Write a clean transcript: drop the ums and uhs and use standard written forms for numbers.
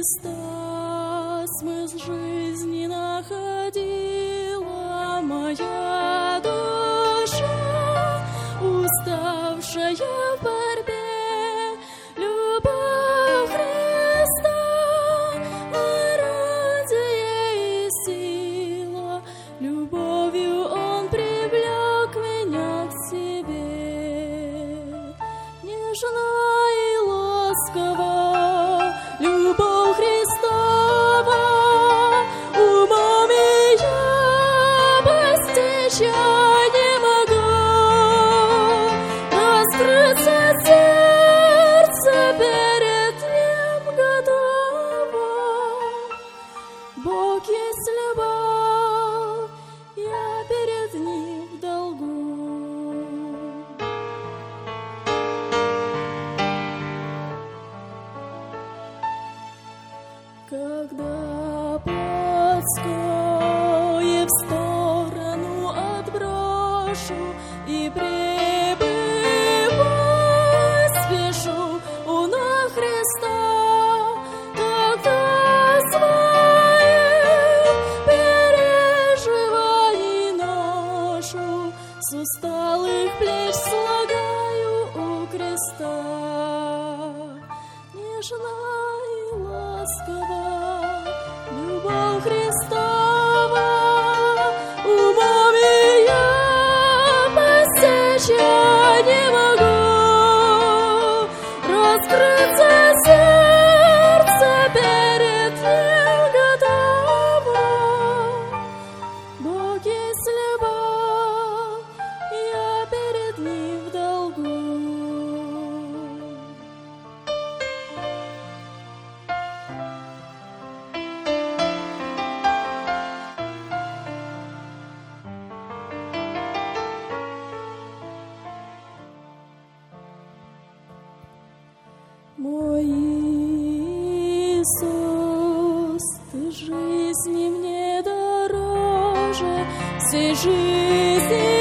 Христа смысл жизни находила моя душа, уставшая в борьбе. Любовь Христа, орудие и сила, любовью Он привлек меня к себе. Нежно и ласково любовь Христова умом я постичь не могу. Раскрыться сердце перед Ним готово. Бог есть любовь, я перед Ним в долгу. Когда плотское в сторону отброшу и прибывать спешу у ног Христа, тогда своих переживаний ношу с усталых плеч слагаю у креста. Нежно и ласково любовь Христова умом я постичь не могу. Раскрыться сердце перед Ним готово. Бог есть любовь, я перед Ним в долгу. Мой Иисус, Ты жизни мне дороже всей жизни.